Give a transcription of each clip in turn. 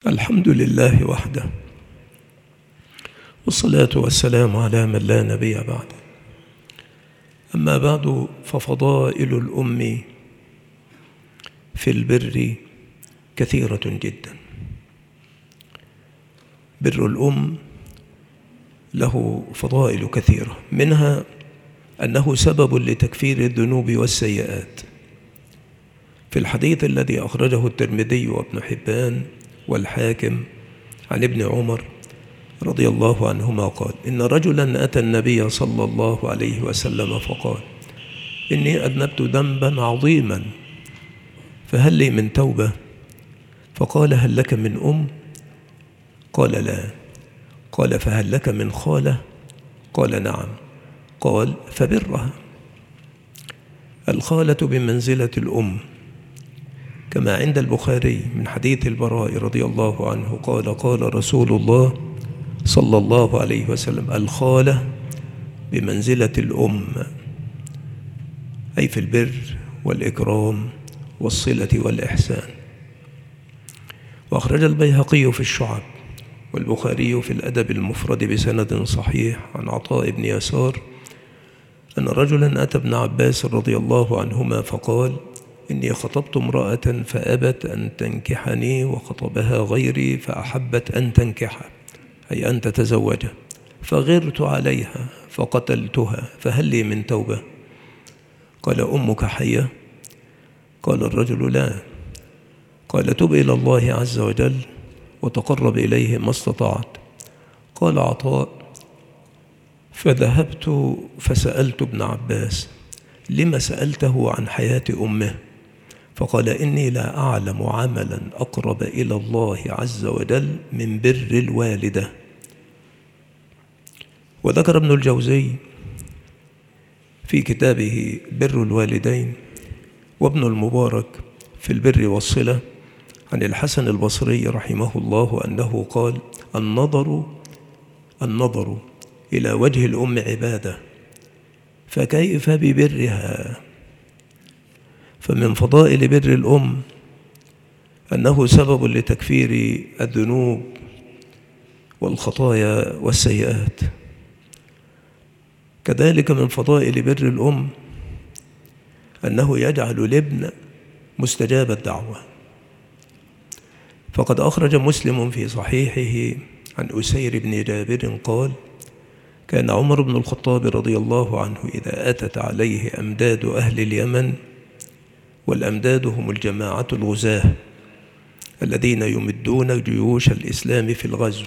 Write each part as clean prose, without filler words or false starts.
الحمد لله وحده، والصلاة والسلام على من لا نبي بعده. أما بعد، ففضائل الأم في البر كثيرة جدا. بر الأم له فضائل كثيرة، منها أنه سبب لتكفير الذنوب والسيئات. في الحديث الذي أخرجه الترمذي وابن حبان والحاكم عن ابن عمر رضي الله عنهما قال: إن رجلا أتى النبي صلى الله عليه وسلم فقال: إني أذنبت ذنبا عظيما فهل لي من توبة؟ فقال: هل لك من أم؟ قال: لا. قال: فهل لك من خالة؟ قال: نعم. قال: فبرها. الخالة بمنزلة الأم، كما عند البخاري من حديث البراء رضي الله عنه قال: قال رسول الله صلى الله عليه وسلم: الخالة بمنزلة الأم، أي في البر والإكرام والصلة والإحسان. وأخرج البيهقي في الشعب والبخاري في الأدب المفرد بسند صحيح عن عطاء بن يسار أن رجلا أتى ابن عباس رضي الله عنهما فقال: إني خطبت امرأة فأبت أن تنكحني، وخطبها غيري فأحبت أن تنكحه، أي أن تتزوجه، فغرت عليها فقتلتها، فهل لي من توبة؟ قال: أمك حية؟ قال الرجل: لا. قال: تب إلى الله عز وجل وتقرب إليه ما استطعت. قال عطاء: فذهبت فسألت ابن عباس: لما سألته عن حياة أمه؟ فقال: إني لا أعلم عملا أقرب إلى الله عز وجل من بر الوالدة. وذكر ابن الجوزي في كتابه بر الوالدين وابن المبارك في البر والصلة عن الحسن البصري رحمه الله أنه قال: النظر إلى وجه الأم عبادة، فكيف ببرها؟ فمن فضائل بر الأم أنه سبب لتكفير الذنوب والخطايا والسيئات. كذلك من فضائل بر الأم أنه يجعل الابن مستجاب الدعوة. فقد أخرج مسلم في صحيحه عن أسير بن جابر قال: كان عمر بن الخطاب رضي الله عنه إذا أتت عليه أمداد أهل اليمن، والأمداد هم الجماعة الغزاة الذين يمدون جيوش الإسلام في الغزو،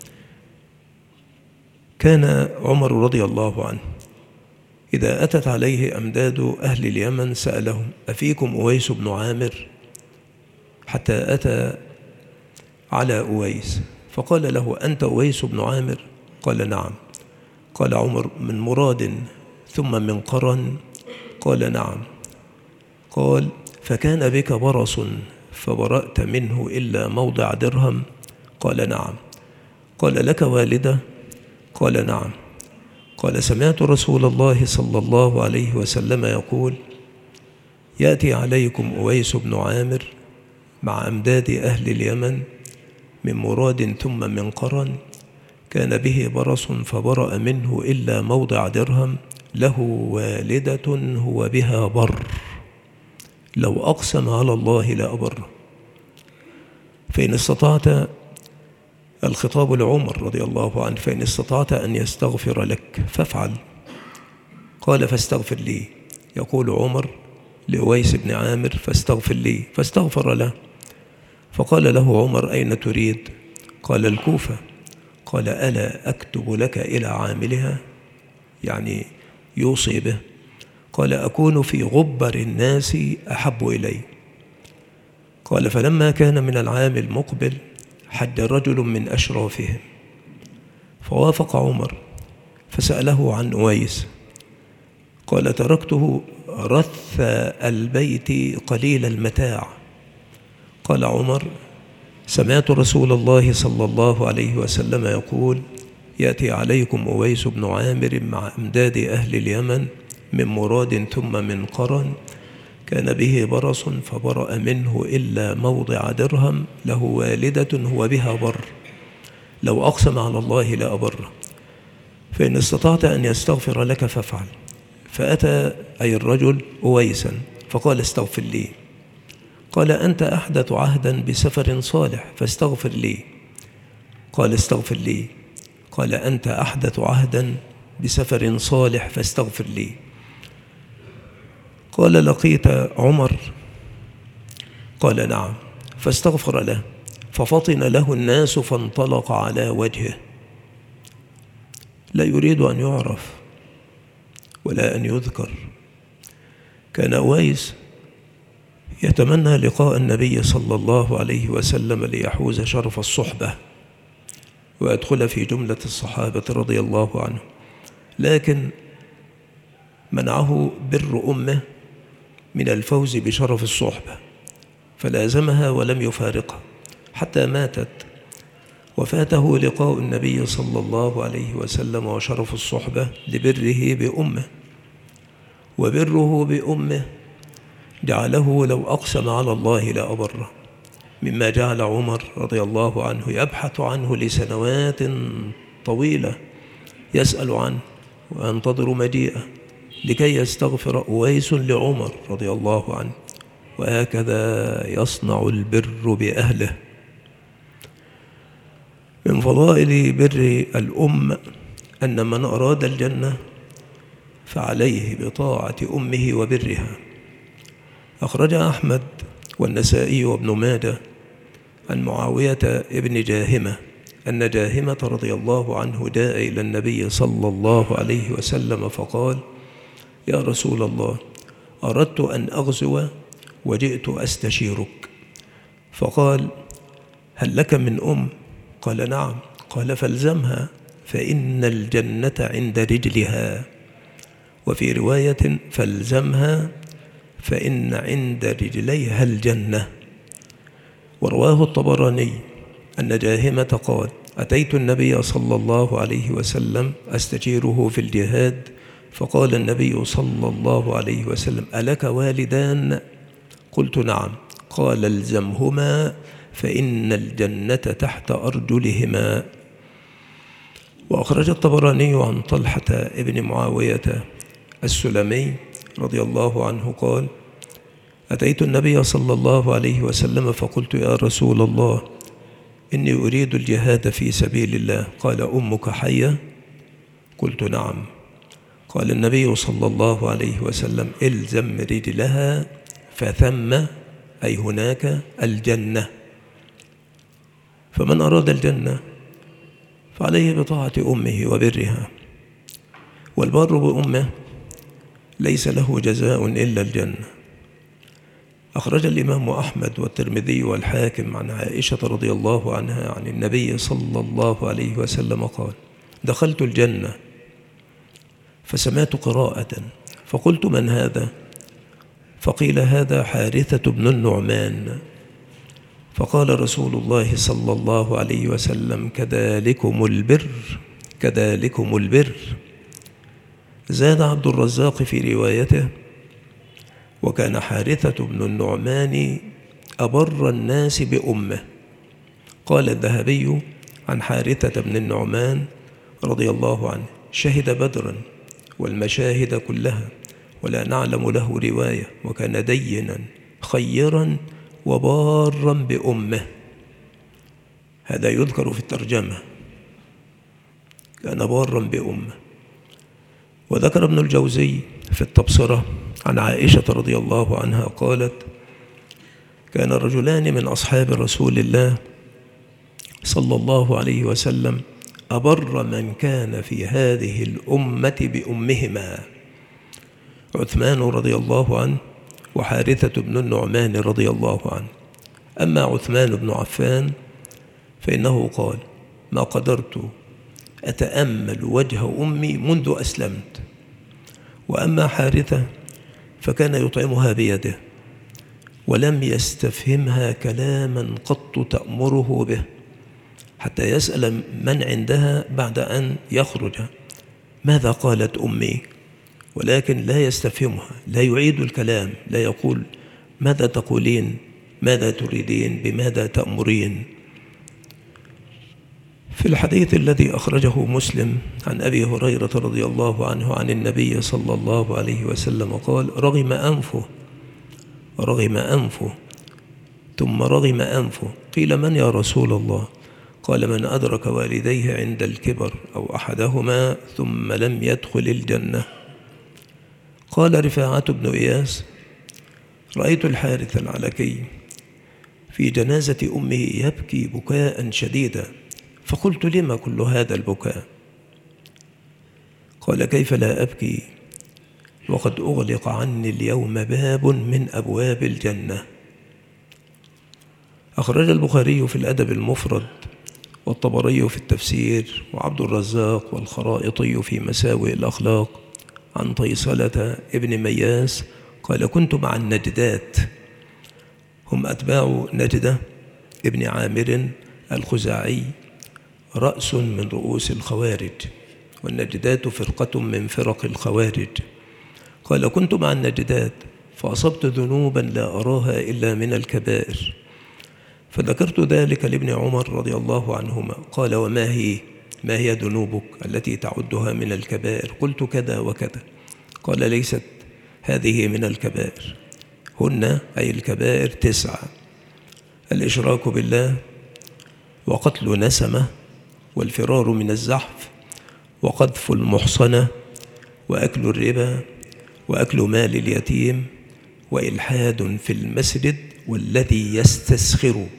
كان عمر رضي الله عنه إذا أتت عليه أمداد أهل اليمن سألهم: أفيكم أويس بن عامر؟ حتى أتى على أويس فقال له: أنت أويس بن عامر؟ قال: نعم. قال عمر: من مراد ثم من قرن؟ قال: نعم. قال: فكان بك برص فبرأت منه إلا موضع درهم؟ قال: نعم. قال: لك والدة؟ قال: نعم. قال: سمعت رسول الله صلى الله عليه وسلم يقول: يأتي عليكم أويس بن عامر مع أمداد أهل اليمن من مراد ثم من قرن، كان به برص فبرأ منه إلا موضع درهم، له والدة هو بها بر، لو أقسم على الله لأبره. فإن استطعت، الخطاب لعمر رضي الله عنه، فإن استطعت أن يستغفر لك فافعل. قال: فاستغفر لي. يقول عمر لأويس بن عامر: فاستغفر لي، فاستغفر له. فقال له عمر: أين تريد؟ قال: الكوفة. قال: ألا أكتب لك إلى عاملها؟ يعني يوصي به. قال: أكون في غبر الناس أحب إلي. قال: فلما كان من العام المقبل حج رجل من أشرافهم فوافق عمر فسأله عن أويس. قال: تركته رث البيت قليل المتاع. قال عمر: سمعت رسول الله صلى الله عليه وسلم يقول: يأتي عليكم أويس بن عامر مع أمداد أهل اليمن من مراد ثم من قرن، كان به برص فبرأ منه إلا موضع درهم، له والدة هو بها بر، لو أقسم على الله لأبره، فإن استطعت أن يستغفر لك فافعل. فأتى أي الرجل أويسا فقال استغفر لي. قال أنت أحدث عهدا بسفر صالح فاستغفر لي. قال استغفر لي. قال أنت أحدث عهدا بسفر صالح فاستغفر لي. قال لقيت عمر؟ قال نعم. فاستغفر له ففطن له الناس فانطلق على وجهه، لا يريد أن يعرف ولا أن يذكر. كان أويس يتمنى لقاء النبي صلى الله عليه وسلم ليحوز شرف الصحبة ويدخل في جملة الصحابة رضي الله عنهم، لكن منعه بر أمه من الفوز بشرف الصحبة، فلازمها ولم يفارقها حتى ماتت، وفاته لقاء النبي صلى الله عليه وسلم وشرف الصحبة لبره بأمه. وبره بأمه جعله لو أقسم على الله لأبره، مما جعل عمر رضي الله عنه يبحث عنه لسنوات طويلة، يسأل عنه وينتظر مجيئه لكي يستغفر أويس لعمر رضي الله عنه. وهكذا يصنع البر بأهله. من فضائل بر الأم أن من أراد الجنة فعليه بطاعة أمه وبرها. أخرج أحمد والنسائي وابن ماجه عن معاوية ابن جاهمة أن جاهمة رضي الله عنه جاء إلى النبي صلى الله عليه وسلم فقال: يا رسول الله، أردت أن أغزو وجئت أستشيرك. فقال: هل لك من أم؟ قال: نعم. قال: فالزمها فإن الجنة عند رجلها. وفي رواية: فالزمها فإن عند رجليها الجنة. ورواه الطبراني أن جاهمة قال: أتيت النبي صلى الله عليه وسلم أستشيره في الجهاد، فقال النبي صلى الله عليه وسلم: ألك والدان؟ قلت: نعم. قال: الزمهما فإن الجنة تحت أرجلهما. وأخرج الطبراني عن طلحة ابن معاوية السلمي رضي الله عنه قال: أتيت النبي صلى الله عليه وسلم فقلت: يا رسول الله، إني أريد الجهاد في سبيل الله. قال: أمك حية؟ قلت: نعم. قال النبي صلى الله عليه وسلم: إلزم رجلها فثم، أي هناك، الجنة. فمن أراد الجنة فعليه بطاعة أمه وبرها، والبر بأمه ليس له جزاء إلا الجنة. أخرج الإمام أحمد والترمذي والحاكم عن عائشة رضي الله عنها عن النبي صلى الله عليه وسلم قال: دخلت الجنة فسمعت قراءة فقلت: من هذا؟ فقيل: هذا حارثة بن النعمان. فقال رسول الله صلى الله عليه وسلم: كذلكم البر، كذلكم البر. زاد عبد الرزاق في روايته: وكان حارثة بن النعمان أبر الناس بأمه. قال الذهبي عن حارثة بن النعمان رضي الله عنه: شهد بدرا والمشاهد كلها ولا نعلم له رواية، وكان دينا خيرا وبارا بأمه. هذا يذكر في الترجمة، كان بارا بأمه. وذكر ابن الجوزي في التبصرة عن عائشة رضي الله عنها قالت: كان رجلان من أصحاب رسول الله صلى الله عليه وسلم أبر من كان في هذه الأمة بأمهما، عثمان رضي الله عنه وحارثة بن النعمان رضي الله عنه. أما عثمان بن عفان فإنه قال: ما قدرت أتأمل وجه أمي منذ أسلمت. وأما حارثة فكان يطعمها بيده ولم يستفهمها كلاما قط تأمره به، حتى يسأل من عندها بعد أن يخرج: ماذا قالت أمي؟ ولكن لا يستفهمها، لا يعيد الكلام، لا يقول ماذا تقولين، ماذا تريدين، بماذا تأمرين. في الحديث الذي أخرجه مسلم عن أبي هريرة رضي الله عنه عن النبي صلى الله عليه وسلم قال: رغم أنفه ثم رغم أنفه. قيل: من يا رسول الله؟ قال: من أدرك والديه عند الكبر أو أحدهما ثم لم يدخل الجنة. قال رفاعة بن إياس: رأيت الحارث العلكي في جنازة أمه يبكي بكاء شديدا، فقلت: لما كل هذا البكاء؟ قال: كيف لا أبكي وقد أغلق عني اليوم باب من أبواب الجنة. أخرج البخاري في الأدب المفرد، والطبري في التفسير، وعبد الرزاق والخرائطي في مساوئ الأخلاق عن طيصلة ابن مياس قال: كنت مع النجدات، هم أتباع نجدة ابن عامر الخزاعي، رأس من رؤوس الخوارج، والنجدات فرقة من فرق الخوارج. قال: كنت مع النجدات فأصبت ذنوبا لا أراها إلا من الكبائر، فذكرت ذلك لابن عمر رضي الله عنهما. قال: وما هي؟ ما هي ذنوبك التي تعدها من الكبائر؟ قلت: كذا وكذا. قال: ليست هذه من الكبائر، هن أي الكبائر 9: الإشراك بالله، وقتل نسمة، والفرار من الزحف، وقذف المحصنة، وأكل الربا، وأكل مال اليتيم، وإلحاد في المسجد، والذي يستسخر.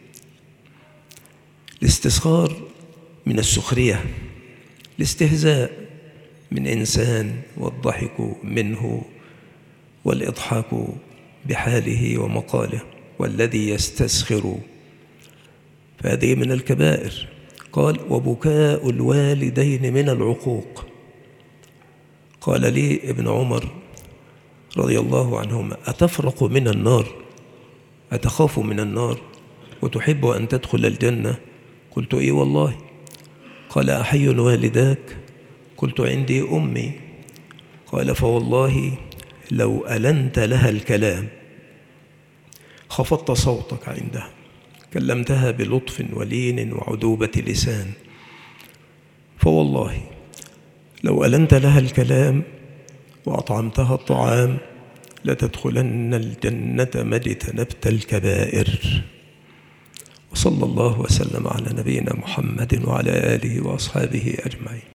الاستسخار من السخرية، الاستهزاء من إنسان والضحك منه والإضحاك بحاله ومقاله، والذي يستسخر، فهذه من الكبائر. قال: وبكاء الوالدين من العقوق. قال لي ابن عمر رضي الله عنهما: أتفرق من النار؟ أتخاف من النار وتحب أن تدخل الجنة؟ قلت: إيه والله. قال: أحي والداك؟ قلت: عندي أمي. قال: فوالله لو ألنت لها الكلام، خفضت صوتك عندها، كلمتها بلطف ولين وعذوبة لسان، فوالله لو ألنت لها الكلام وأطعمتها الطعام لتدخلن الجنة ما اجتنبت الكبائر. وصلى الله وسلم على نبينا محمد وعلى آله وأصحابه أجمعين.